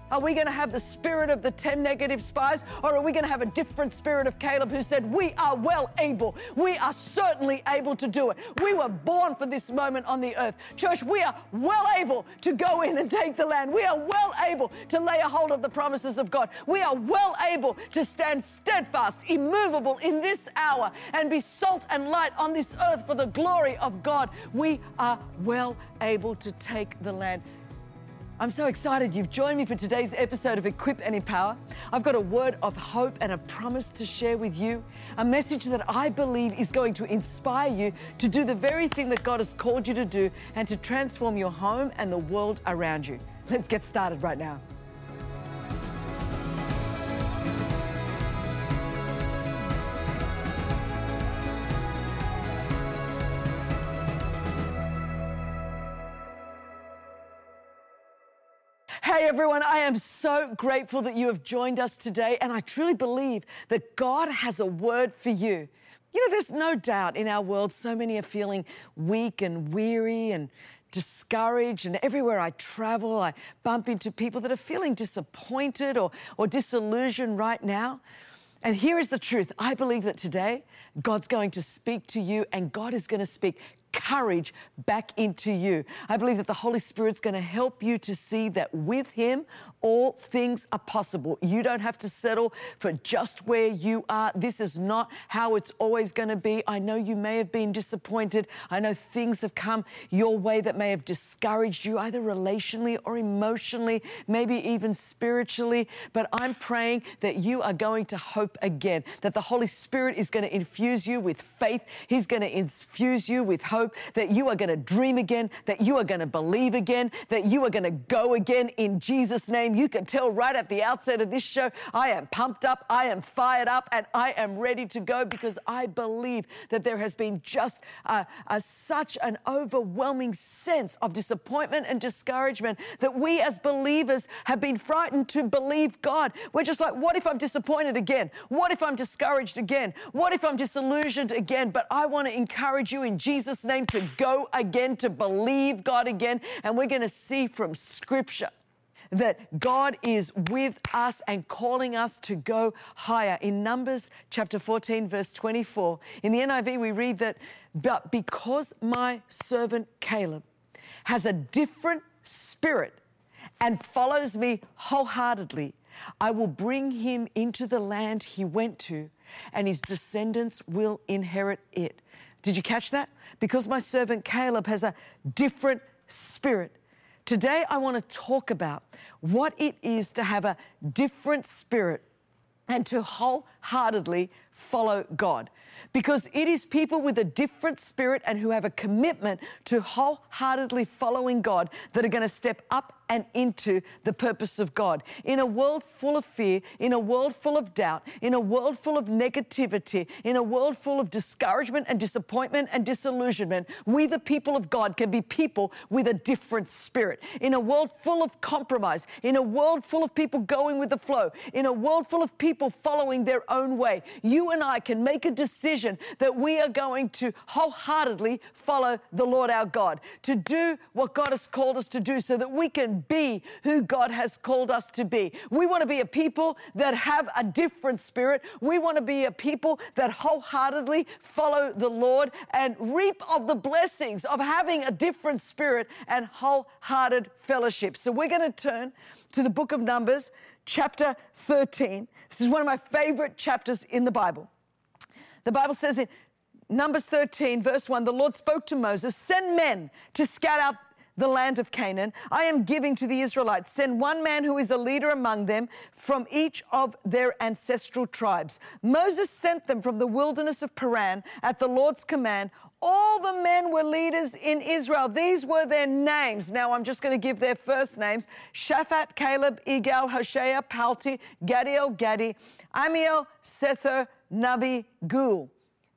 Are we going to have the spirit of the 10 negative spies, or are we going to have a different spirit of Caleb who said, we are well able. We are certainly able to do it. We were born for this moment on the earth. Church, we are well able to go in and take the land. We are well able to lay a hold of the promises of God. We are well able to stand steadfast, immovable in this hour and be salt and light on this earth for the glory of God. We are well able to take the land. I'm so excited you've joined me for today's episode of Equip and Empower. I've got a word of hope and a promise to share with you, a message that I believe is going to inspire you to do the very thing that God has called you to do and to transform your home and the world around you. Let's get started right now. Hey everyone, I am so grateful that you have joined us today, and I truly believe that God has a word for you. You know, there's no doubt in our world so many are feeling weak and weary and discouraged, and everywhere I travel, I bump into people that are feeling disappointed or disillusioned right now. And here is the truth. I believe that today God's going to speak to you, and God is going to speak courage back into you. I believe that the Holy Spirit's going to help you to see that with Him, all things are possible. You don't have to settle for just where you are. This is not how it's always going to be. I know you may have been disappointed. I know things have come your way that may have discouraged you, either relationally or emotionally, maybe even spiritually. But I'm praying that you are going to hope again, that the Holy Spirit is going to infuse you with faith. He's going to infuse you with hope, that you are going to dream again, that you are going to believe again, that you are going to go again in Jesus' name. You can tell right at the outset of this show, I am pumped up, I am fired up, and I am ready to go, because I believe that there has been just such an overwhelming sense of disappointment and discouragement that we as believers have been frightened to believe God. We're just like, what if I'm disappointed again? What if I'm discouraged again? What if I'm disillusioned again? But I want to encourage you in Jesus' name to go again, to believe God again. And we're going to see from Scripture that God is with us and calling us to go higher. In Numbers chapter 14, verse 24, in the NIV we read that, but because my servant Caleb has a different spirit and follows me wholeheartedly, I will bring him into the land he went to, and his descendants will inherit it. Did you catch that? Because my servant Caleb has a different spirit. Today, I want to talk about what it is to have a different spirit and to wholeheartedly follow God. Because it is people with a different spirit and who have a commitment to wholeheartedly following God that are going to step up and into the purpose of God. In a world full of fear, in a world full of doubt, in a world full of negativity, in a world full of discouragement and disappointment and disillusionment, we the people of God can be people with a different spirit. In a world full of compromise, in a world full of people going with the flow, in a world full of people following their own way, you and I can make a decision that we are going to wholeheartedly follow the Lord our God, to do what God has called us to do so that we can be who God has called us to be. We want to be a people that have a different spirit. We want to be a people that wholeheartedly follow the Lord and reap of the blessings of having a different spirit and wholehearted fellowship. So we're going to turn to the book of Numbers, chapter 13. This is one of my favorite chapters in the Bible. The Bible says in Numbers 13, verse 1, the Lord spoke to Moses, send men to scout out the land of Canaan I am giving to the Israelites. Send one man who is a leader among them from each of their ancestral tribes. Moses sent them from the wilderness of Paran at the Lord's command. All the men were leaders in Israel. These were their names. Now I'm just going to give their first names. Shaphat, Caleb, Igal, Hoshea, Palti, Gadiel, Gadi, Amiel, Sether, Nabi, Gul.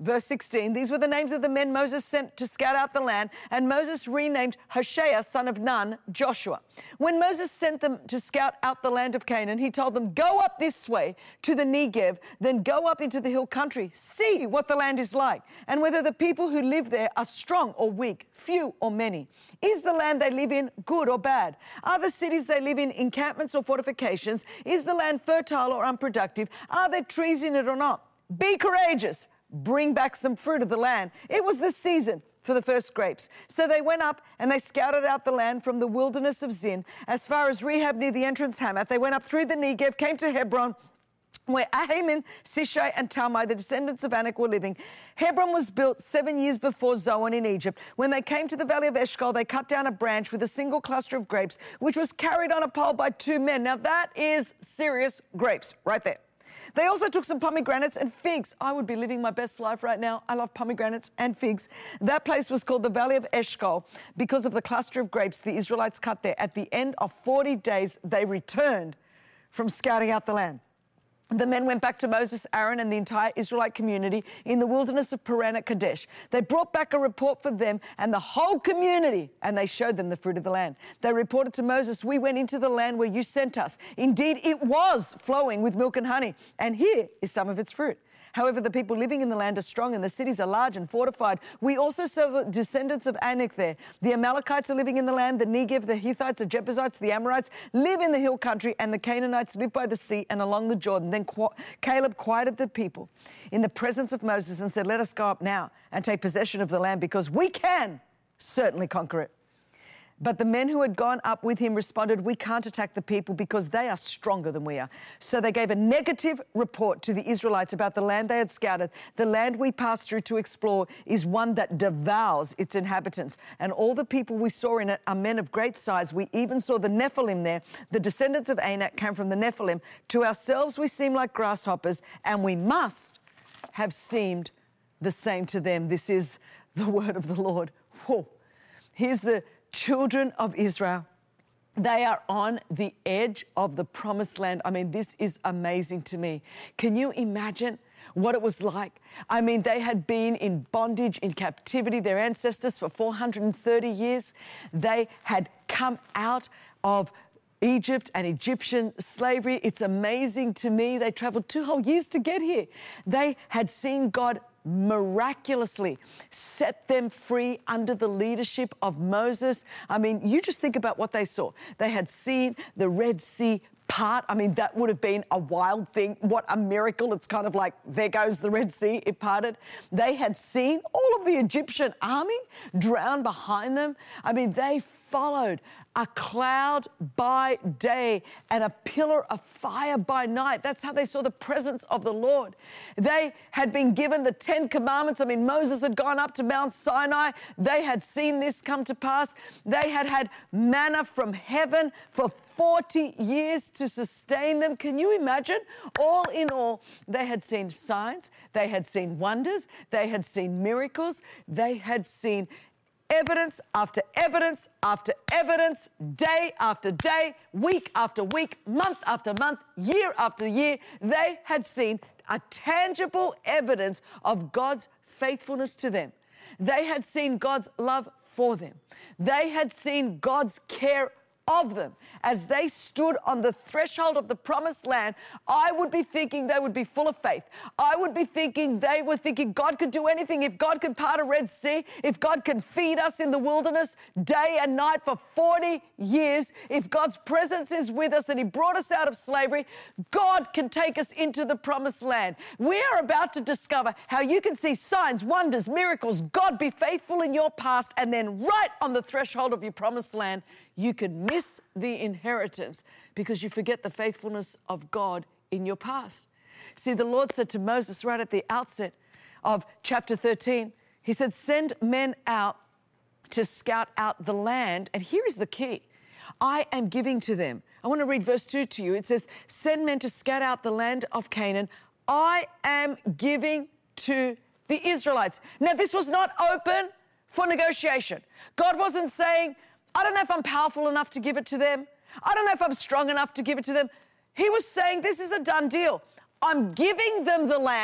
Verse 16, these were the names of the men Moses sent to scout out the land, and Moses renamed Hoshea, son of Nun, Joshua. When Moses sent them to scout out the land of Canaan, he told them, go up this way to the Negev, then go up into the hill country, see what the land is like, and whether the people who live there are strong or weak, few or many. Is the land they live in good or bad? Are the cities they live in encampments or fortifications? Is the land fertile or unproductive? Are there trees in it or not? Be courageous. Bring back some fruit of the land. It was the season for the first grapes. So they went up and they scouted out the land from the wilderness of Zin as far as Rehab near the entrance Hamath. They went up through the Negev, came to Hebron, where Ahiman, Shishai, and Talmai, the descendants of Anak, were living. Hebron was built 7 years before Zoan in Egypt. When they came to the valley of Eshcol, they cut down a branch with a single cluster of grapes, which was carried on a pole by 2 men. Now that is serious grapes right there. They also took some pomegranates and figs. I would be living my best life right now. I love pomegranates and figs. That place was called the Valley of Eshcol because of the cluster of grapes the Israelites cut there. At the end of 40 days, they returned from scouting out the land. The men went back to Moses, Aaron, and the entire Israelite community in the wilderness of Paran at Kadesh. They brought back a report for them and the whole community, and they showed them the fruit of the land. They reported to Moses, we went into the land where you sent us. Indeed, it was flowing with milk and honey, and here is some of its fruit. However, the people living in the land are strong and the cities are large and fortified. We also serve the descendants of Anak there. The Amalekites are living in the land, the Negev, the Hittites, the Jebusites, the Amorites live in the hill country, and the Canaanites live by the sea and along the Jordan. Then Caleb quieted the people in the presence of Moses and said, let us go up now and take possession of the land because we can certainly conquer it. But the men who had gone up with him responded, we can't attack the people because they are stronger than we are. So they gave a negative report to the Israelites about the land they had scouted. The land we passed through to explore is one that devours its inhabitants. And all the people we saw in it are men of great size. We even saw the Nephilim there. The descendants of Anak came from the Nephilim. To ourselves we seem like grasshoppers, and we must have seemed the same to them. This is the word of the Lord. Whoa. Here's the children of Israel. They are on the edge of the promised land. I mean, this is amazing to me. Can you imagine what it was like? I mean, they had been in bondage, in captivity, their ancestors for 430 years. They had come out of Egypt and Egyptian slavery. It's amazing to me. They traveled 2 whole years to get here. They had seen God miraculously set them free under the leadership of Moses. I mean, you just think about what they saw. They had seen the Red Sea part. I mean, that would have been a wild thing. What a miracle. It's kind of like, there goes the Red Sea, it parted. They had seen all of the Egyptian army drown behind them. I mean, they followed a cloud by day and a pillar of fire by night. That's how they saw the presence of the Lord. They had been given the 10 commandments. I mean, Moses had gone up to Mount Sinai. They had seen this come to pass. They had had manna from heaven for 40 years to sustain them. Can you imagine? All in all, they had seen signs. They had seen wonders. They had seen miracles. They had seen evidence after evidence after evidence, day after day, week after week, month after month, year after year. They had seen a tangible evidence of God's faithfulness to them. They had seen God's love for them. They had seen God's care of them. As they stood on the threshold of the promised land, I would be thinking they would be full of faith. I would be thinking they were thinking God could do anything. If God could part a Red Sea, if God can feed us in the wilderness day and night for 40 years, if God's presence is with us and He brought us out of slavery, God can take us into the promised land. We are about to discover how you can see signs, wonders, miracles, God be faithful in your past, and then right on the threshold of your promised land, you can miss the inheritance because you forget the faithfulness of God in your past. See, the Lord said to Moses right at the outset of chapter 13, He said, send men out to scout out the land. And here is the key. I am giving to them. I want to read verse 2 to you. It says, send men to scout out the land of Canaan. I am giving to the Israelites. Now, this was not open for negotiation. God wasn't saying, I don't know if I'm powerful enough to give it to them. I don't know if I'm strong enough to give it to them. He was saying, this is a done deal. I'm giving them the land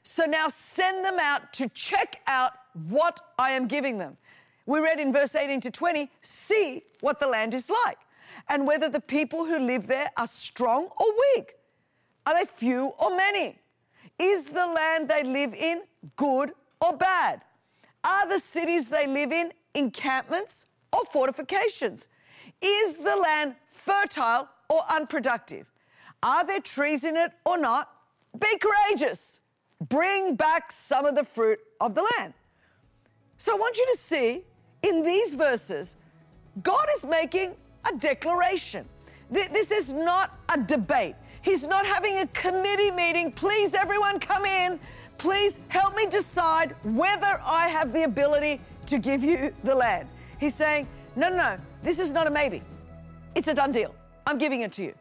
So now send them out to check out what I am giving them. We read in verse 18 to 20, see what the land is like, and whether the people who live there are strong or weak. Are they few or many? Is the land they live in good or bad? Are the cities they live in encampments or fortifications? Is the land fertile or unproductive? Are there trees in it or not? Be courageous. Bring back some of the fruit of the land. So I want you to see in these verses, God is making a declaration. This is not a debate. He's not having a committee meeting. Please, everyone come in. Please help me decide whether I have the ability to give you the land. He's saying, no, this is not a maybe. It's a done deal. I'm giving it to you.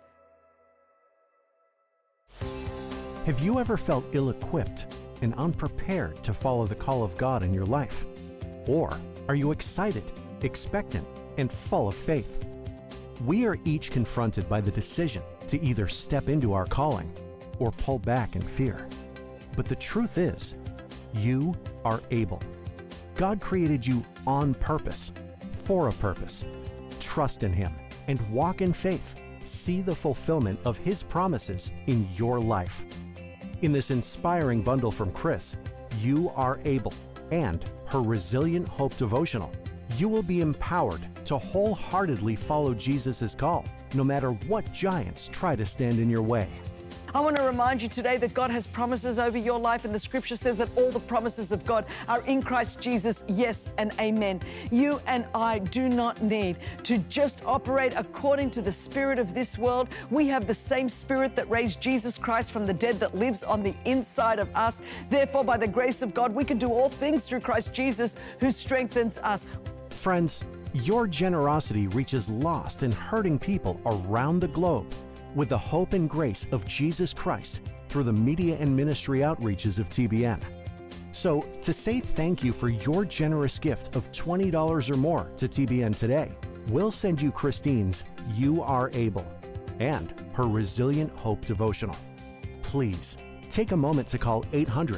Have you ever felt ill-equipped and unprepared to follow the call of God in your life? Or are you excited, expectant, and full of faith? We are each confronted by the decision to either step into our calling or pull back in fear. But the truth is, you are able. God created you on purpose, for a purpose. Trust in Him and walk in faith. See the fulfillment of His promises in your life. In this inspiring bundle from Chris, You Are Able, and her Resilient Hope devotional, you will be empowered to wholeheartedly follow Jesus' call, no matter what giants try to stand in your way. I want to remind you today that God has promises over your life, and the scripture says that all the promises of God are in Christ Jesus, yes and amen. You and I do not need to just operate according to the spirit of this world. We have the same spirit that raised Jesus Christ from the dead that lives on the inside of us. Therefore, by the grace of God, we can do all things through Christ Jesus who strengthens us. Friends, your generosity reaches lost and hurting people around the globe with the hope and grace of Jesus Christ through the media and ministry outreaches of TBN. So, to say thank you for your generous gift of $20 or more to TBN today, we'll send you Christine's You Are Able and her Resilient Hope devotional. Please take a moment to call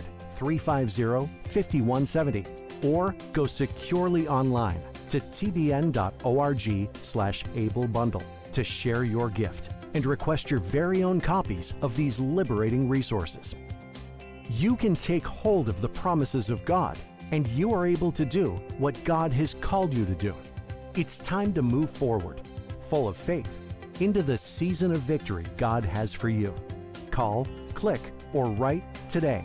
800-350-5170 or go securely online to tbn.org/ablebundle to share your gift and request your very own copies of these liberating resources. You can take hold of the promises of God, and you are able to do what God has called you to do. It's time to move forward, full of faith, into the season of victory God has for you. Call, click, or write today.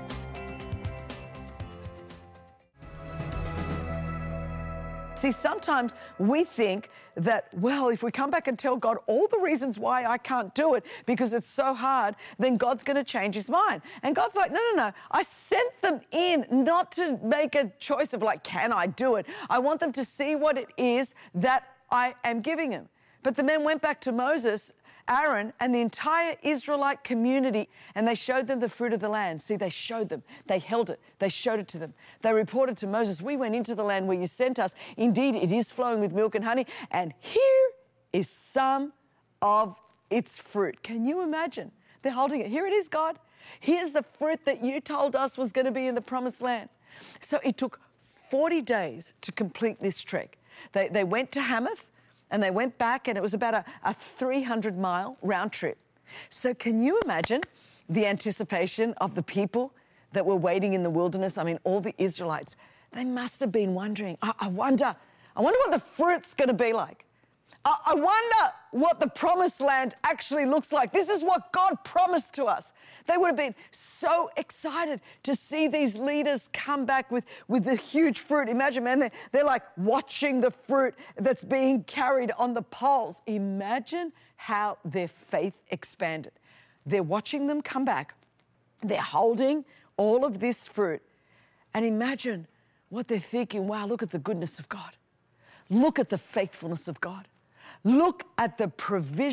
See, sometimes we think that, well, if we come back and tell God all the reasons why I can't do it because it's so hard, then God's going to change His mind. And God's like, no. I sent them in not to make a choice of like, can I do it? I want them to see what it is that I am giving them. But the men went back to Moses, Aaron, and the entire Israelite community, and they showed them the fruit of the land. See, they showed them. They held it. They showed it to them. They reported to Moses, we went into the land where you sent us. Indeed, it is flowing with milk and honey, and here is some of its fruit. Can you imagine? They're holding it. Here it is, God. Here's the fruit that you told us was going to be in the promised land. So it took 40 days to complete this trek. They went to Hamath, and they went back, and it was about a 300-mile round trip. So can you imagine the anticipation of the people that were waiting in the wilderness? I mean, all the Israelites, they must have been wondering, I wonder what the fruit's going to be like. I wonder what the promised land actually looks like. This is what God promised to us. They would have been so excited to see these leaders come back with the huge fruit. Imagine, man, they're like watching the fruit that's being carried on the poles. Imagine how their faith expanded. They're watching them come back. They're holding all of this fruit. And imagine what they're thinking. Wow, look at the goodness of God. Look at the faithfulness of God. Look at the provision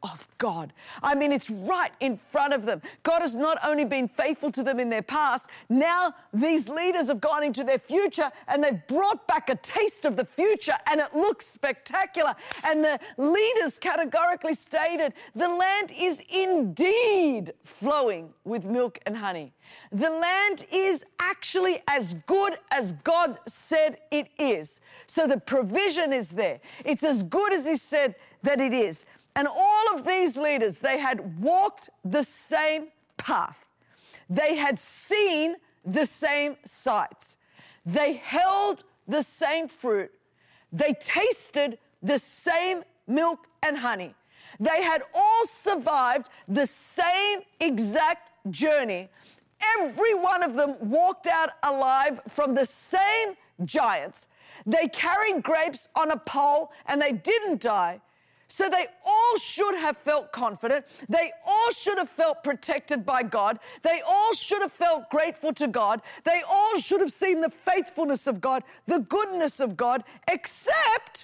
of God. I mean, it's right in front of them. God has not only been faithful to them in their past, now these leaders have gone into their future and they've brought back a taste of the future, and it looks spectacular. And the leaders categorically stated, the land is indeed flowing with milk and honey. The land is actually as good as God said it is. So the provision is there. It's as good as He said that it is. And all of these leaders, they had walked the same path. They had seen the same sights. They held the same fruit. They tasted the same milk and honey. They had all survived the same exact journey. Every one of them walked out alive from the same giants. They carried grapes on a pole and they didn't die. So they all should have felt confident. They all should have felt protected by God. They all should have felt grateful to God. They all should have seen the faithfulness of God, the goodness of God, except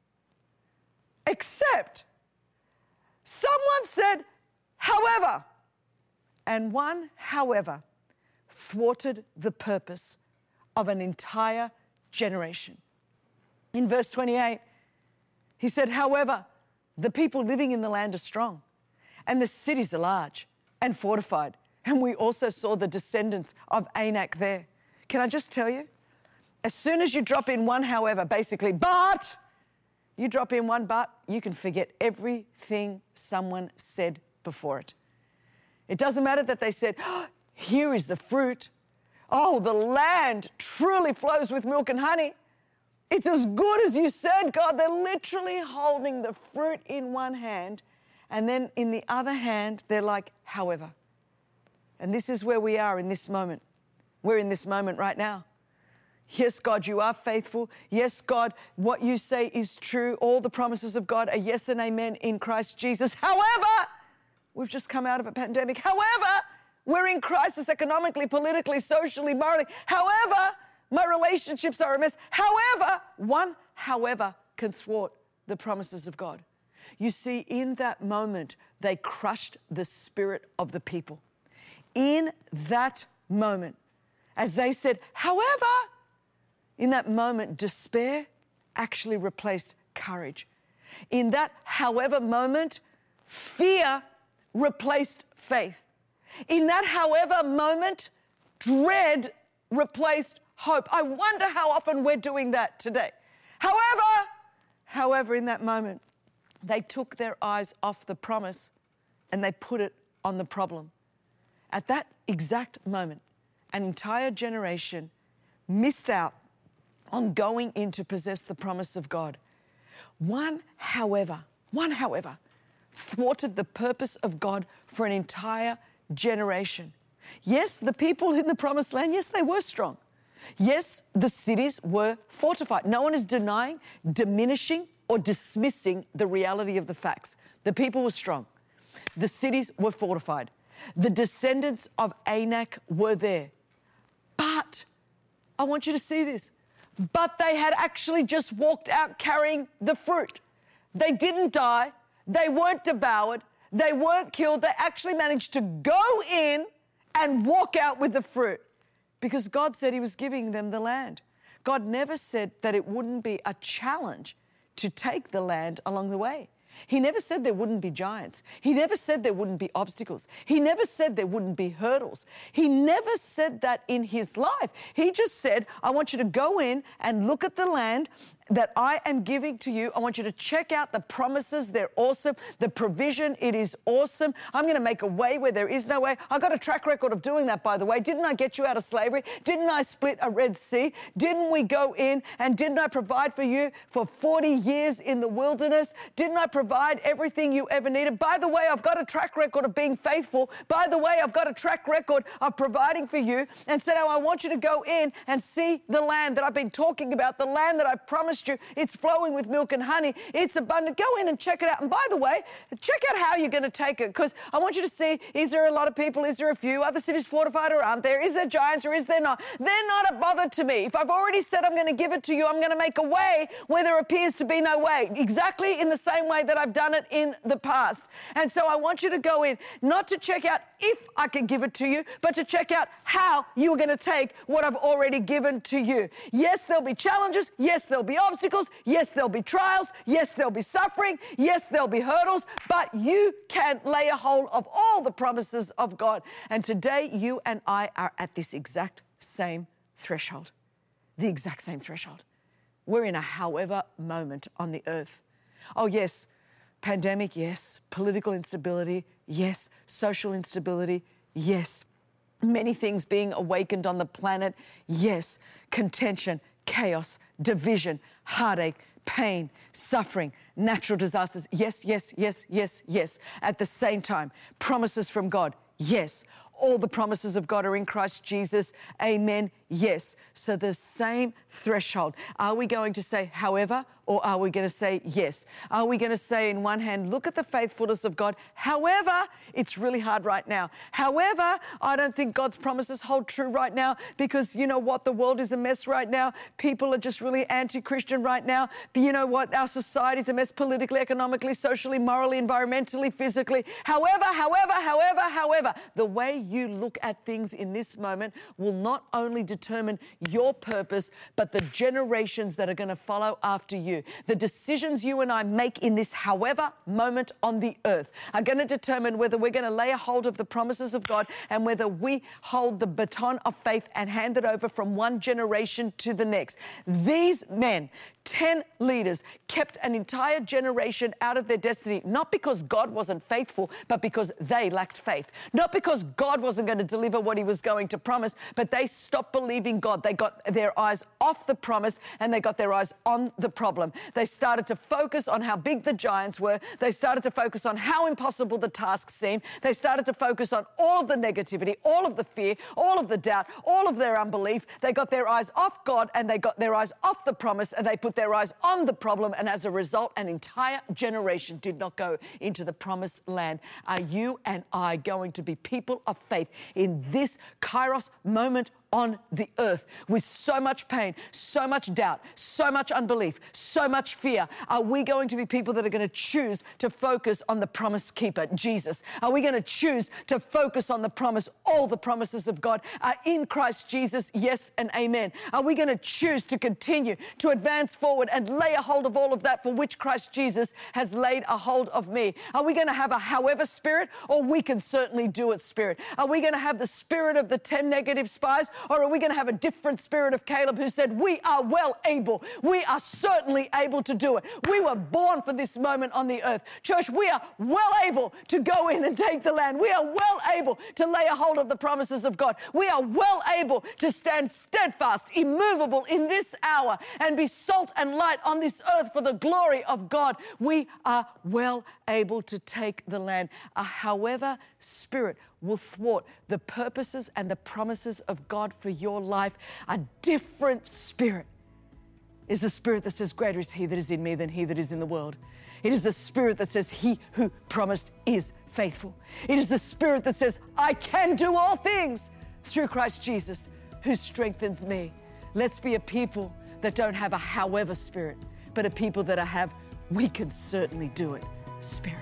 someone said, however, and one, however, thwarted the purpose of an entire generation. In verse 28, he said, however, the people living in the land are strong, and the cities are large and fortified. And we also saw the descendants of Anak there. Can I just tell you, as soon as you drop in one however, basically, but, you drop in one but, you can forget everything someone said before it. It doesn't matter that they said, oh, here is the fruit. Oh, the land truly flows with milk and honey. It's as good as you said, God. They're literally holding the fruit in one hand, and then in the other hand, they're like, however. And this is where we are in this moment. We're in this moment right now. Yes, God, you are faithful. Yes, God, what you say is true. All the promises of God are yes and amen in Christ Jesus. However, we've just come out of a pandemic. However, we're in crisis economically, politically, socially, morally. However, my relationships are a mess. However, one however can thwart the promises of God. You see, in that moment, they crushed the spirit of the people. In that moment, as they said, however, in that moment, despair actually replaced courage. In that however moment, fear replaced faith. In that however moment, dread replaced hope. I wonder how often we're doing that today. However, in that moment, they took their eyes off the promise and they put it on the problem. At that exact moment, an entire generation missed out on going in to possess the promise of God. One, however, thwarted the purpose of God for an entire generation. Yes, the people in the promised land, yes, they were strong. Yes, the cities were fortified. No one is denying, diminishing, or dismissing the reality of the facts. The people were strong. The cities were fortified. The descendants of Anak were there. But, I want you to see this, but they had actually just walked out carrying the fruit. They didn't die. They weren't devoured. They weren't killed. They actually managed to go in and walk out with the fruit because God said He was giving them the land. God never said that it wouldn't be a challenge to take the land along the way. He never said there wouldn't be giants. He never said there wouldn't be obstacles. He never said there wouldn't be hurdles. He never said that in His life. He just said, I want you to go in and look at the land that I am giving to you. I want you to check out the promises. They're awesome. The provision, it is awesome. I'm going to make a way where there is no way. I've got a track record of doing that, by the way. Didn't I get you out of slavery? Didn't I split a Red Sea? Didn't we go in and didn't I provide for you for 40 years in the wilderness? Didn't I provide everything you ever needed? By the way, I've got a track record of being faithful. By the way, I've got a track record of providing for you. And so now I want you to go in and see the land that I've been talking about, the land that I've promised promised you. It's flowing with milk and honey. It's abundant. Go in and check it out. And by the way, check out how you're going to take it, because I want you to see, is there a lot of people? Is there a few? Are the cities fortified or aren't there? Is there giants or is there not? They're not a bother to me. If I've already said I'm going to give it to you, I'm going to make a way where there appears to be no way, exactly in the same way that I've done it in the past. And so I want you to go in, not to check out if I can give it to you, but to check out how you are going to take what I've already given to you. Yes, there'll be challenges. Yes, there'll be obstacles. Yes, there'll be trials. Yes, there'll be suffering. Yes, there'll be hurdles, but you can lay a hold of all the promises of God. And today, you and I are at this exact same threshold, the exact same threshold. We're in a however moment on the earth. Oh, yes, pandemic, yes. Political instability, yes. Social instability, yes. Many things being awakened on the planet, yes. Contention, chaos, division, heartache, pain, suffering, natural disasters, yes, yes, yes, yes, yes. At the same time, promises from God, yes. All the promises of God are in Christ Jesus. Amen. Yes. So the same threshold. Are we going to say, however, or are we going to say yes? Are we going to say in one hand, look at the faithfulness of God. However, it's really hard right now. However, I don't think God's promises hold true right now, because you know what? The world is a mess right now. People are just really anti-Christian right now. But you know what? Our society's a mess politically, economically, socially, morally, environmentally, physically. However, the way you look at things in this moment will not only determine your purpose, but the generations that are going to follow after you. The decisions you and I make in this however moment on the earth are going to determine whether we're going to lay a hold of the promises of God and whether we hold the baton of faith and hand it over from one generation to the next. These men, 10 leaders, kept an entire generation out of their destiny, not because God wasn't faithful, but because they lacked faith. Not because God wasn't going to deliver what he was going to promise, but they stopped believing God. They got their eyes off the promise and they got their eyes on the problem. They started to focus on how big the giants were. They started to focus on how impossible the task seemed. They started to focus on all of the negativity, all of the fear, all of the doubt, all of their unbelief. They got their eyes off God and they got their eyes off the promise, and they put their eyes on the problem, and as a result, an entire generation did not go into the promised land. Are you and I going to be people of faith in this Kairos moment on the earth with so much pain, so much doubt, so much unbelief, so much fear? Are we going to be people that are going to choose to focus on the promise keeper, Jesus? Are we going to choose to focus on the promise? All the promises of God are in Christ Jesus, yes and amen. Are we going to choose to continue to advance forward and lay a hold of all of that for which Christ Jesus has laid a hold of me? Are we going to have a however spirit, or we can certainly do it spirit? Are we going to have the spirit of the 10 negative spies, or are we going to have a different spirit of Caleb who said, we are well able. We are certainly able to do it. We were born for this moment on the earth. Church, we are well able to go in and take the land. We are well able to lay a hold of the promises of God. We are well able to stand steadfast, immovable in this hour, and be salt and light on this earth for the glory of God. We are well able to take the land. A however spirit will thwart the purposes and the promises of God for your life. A different spirit is the spirit that says, greater is he that is in me than he that is in the world. It is the spirit that says, he who promised is faithful. It is the spirit that says, I can do all things through Christ Jesus who strengthens me. Let's be a people that don't have a however spirit, but a people that have, we can certainly do it spirit.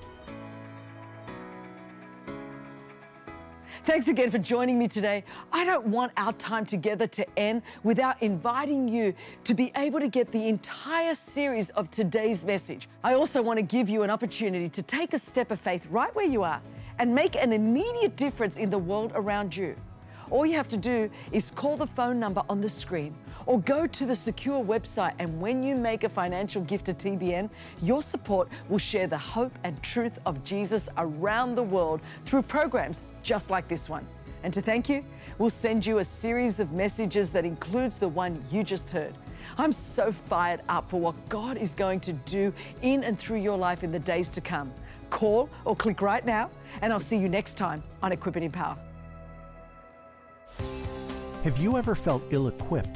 Thanks again for joining me today. I don't want our time together to end without inviting you to be able to get the entire series of today's message. I also want to give you an opportunity to take a step of faith right where you are and make an immediate difference in the world around you. All you have to do is call the phone number on the screen or go to the secure website, and when you make a financial gift to TBN, your support will share the hope and truth of Jesus around the world through programs just like this one. And to thank you, we'll send you a series of messages that includes the one you just heard. I'm so fired up for what God is going to do in and through your life in the days to come. Call or click right now, and I'll see you next time on Equip and Empower. Have you ever felt ill-equipped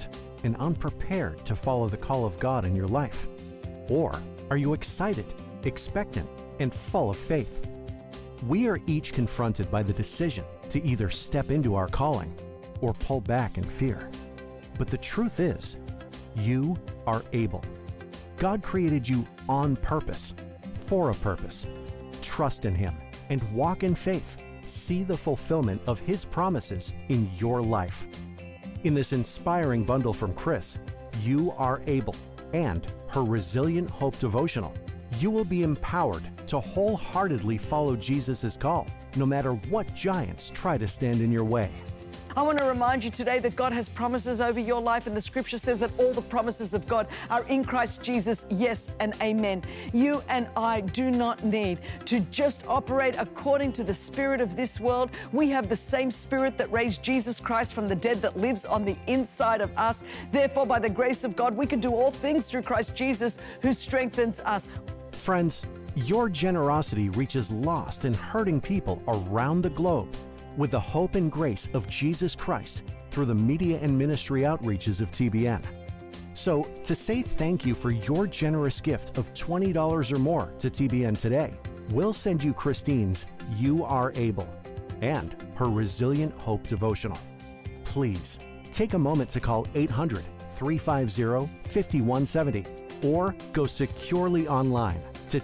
and unprepared to follow the call of God in your life? Or are you excited, expectant, and full of faith? We are each confronted by the decision to either step into our calling or pull back in fear. But the truth is, you are able. God created you on purpose, for a purpose. Trust in Him and walk in faith. See the fulfillment of His promises in your life. In this inspiring bundle from Chris, You Are Able, and her Resilient Hope devotional, you will be empowered to wholeheartedly follow Jesus' call, no matter what giants try to stand in your way. I want to remind you today that God has promises over your life, and the scripture says that all the promises of God are in Christ Jesus, yes and amen. You and I do not need to just operate according to the spirit of this world. We have the same spirit that raised Jesus Christ from the dead that lives on the inside of us. Therefore, by the grace of God, we can do all things through Christ Jesus who strengthens us. Friends, your generosity reaches lost and hurting people around the globe with the hope and grace of Jesus Christ through the media and ministry outreaches of TBN. So, to say thank you for your generous gift of $20 or more to TBN today, we'll send you Christine's You Are Able and her Resilient Hope devotional. Please take a moment to call 800-350-5170 or go securely online to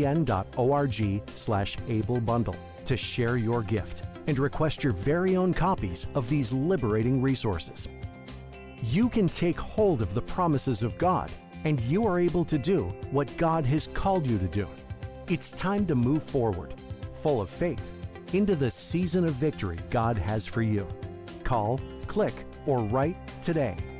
tbn.org/ablebundle to share your gift and request your very own copies of these liberating resources. You can take hold of the promises of God, and you are able to do what God has called you to do. It's time to move forward, full of faith, into the season of victory God has for you. Call, click, or write today